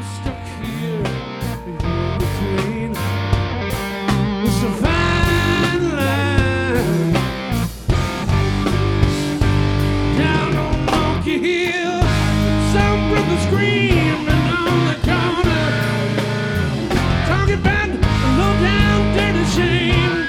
stuck here in between. It's a fine line down on Monkey Hill. Some brothers screaming on the corner, talking about a low down dirty shame.